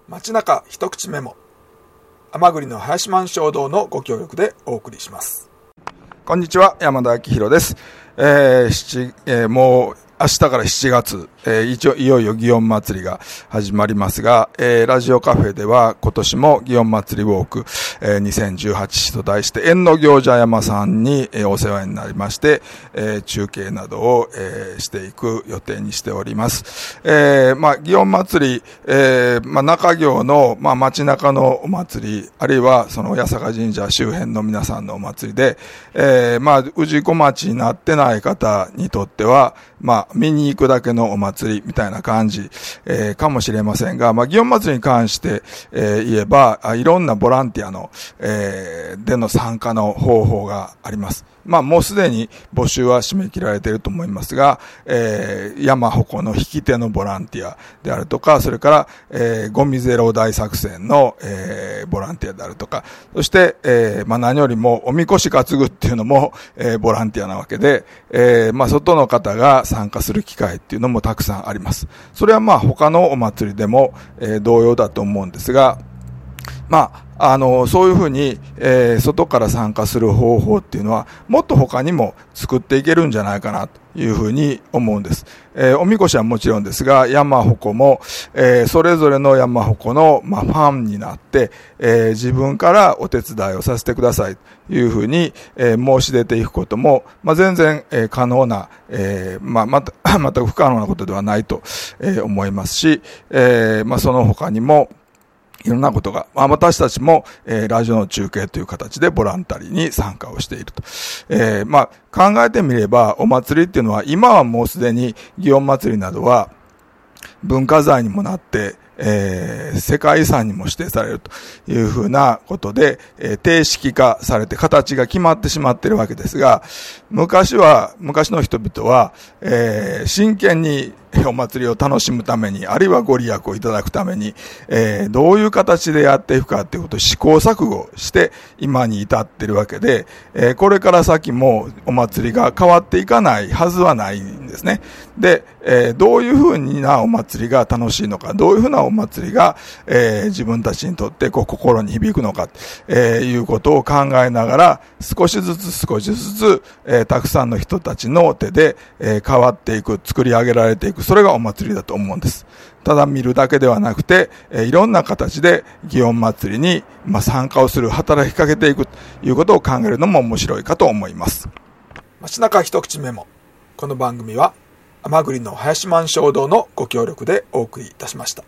街中一口メモ、甘栗の林満衝動のご協力でお送りします。こんにちは、山田明宏です。もう明日から7月、いよいよ祇園祭が始まりますが、ラジオカフェでは今年も祇園祭ウォーク、2018と題して縁の行者山さんに、お世話になりまして、中継などを、していく予定にしております。祇園祭、中行の、街中のお祭り、あるいはその八坂神社周辺の皆さんのお祭りで、氏子町になってない方にとっては、見に行くだけのお祭りみたいな感じ、かもしれませんが、祇園祭に関して、言えば、いろんなボランティアの、での参加の方法があります。もうすでに募集は締め切られていると思いますが、山鉾の引き手のボランティアであるとか、それから、ゴミゼロ大作戦の、ボランティアであるとか、そして、何よりもおみこし担ぐっていうのも、ボランティアなわけで、外の方が参加する機会っていうのもたくさんあります。それは他のお祭りでも、同様だと思うんですが、そういうふうに、外から参加する方法っていうのは、もっと他にも作っていけるんじゃないかなというふうに思うんです。おみこしはもちろんですが、山鉾も、それぞれの山鉾の、ファンになって、自分からお手伝いをさせてくださいというふうに、申し出ていくことも、全然、可能な、全く不可能なことではないと、思いますし、その他にも、いろんなことが、私たちも、ラジオの中継という形でボランタリーに参加をしていると。考えてみれば、お祭りっていうのは、今はもうすでに祇園祭などは文化財にもなって、世界遺産にも指定されるというふうなことで、定式化されて形が決まってしまっているわけですが、昔の人々は、真剣にお祭りを楽しむために、あるいはご利益をいただくために、どういう形でやっていくかということを試行錯誤して今に至っているわけで、これから先もお祭りが変わっていかないはずはないんですね。で、どういうふうなお祭りが楽しいのか、どういうふうなお祭りが、自分たちにとって心に響くのか、いうことを考えながら、少しずつ、たくさんの人たちの手で、変わっていく、作り上げられていく、それがお祭りだと思うんです。ただ見るだけではなくて、いろんな形で祇園祭りに、参加をする、働きかけていくということを考えるのも面白いかと思います。街中一口メモ。この番組は甘栗の林満衝動のご協力でお送りいたしました。